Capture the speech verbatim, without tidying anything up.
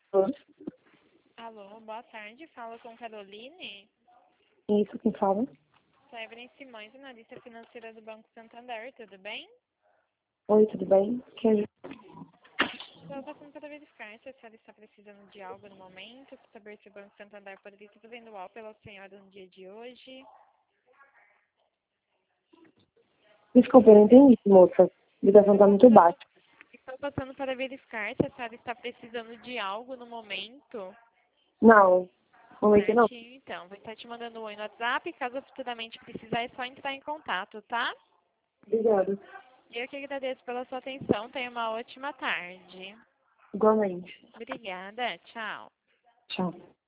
Oi, Alô, boa tarde. Fala com Caroline. isso, quem fala? Sou Evelyn Simões, analista financeira do Banco Santander, tudo bem? Oi, tudo bem? Quem Estou passando para verificar se a senhora está precisando de algo no momento, para saber se o Banco Santander poderia estar fazendo algo pela senhora no dia de hoje. Desculpa, eu não entendi, moça. A ligação Estou tá muito passando, baixa. estou passando para verificar se a senhora está precisando de algo no momento. Não, no momento não. Certinho, então. Vou estar te mandando um oi no WhatsApp. Caso futuramente precisar, é só entrar em contato, tá? Obrigada. Eu que agradeço pela sua atenção. Tenha uma ótima tarde. Igualmente. Obrigada. Tchau. Tchau.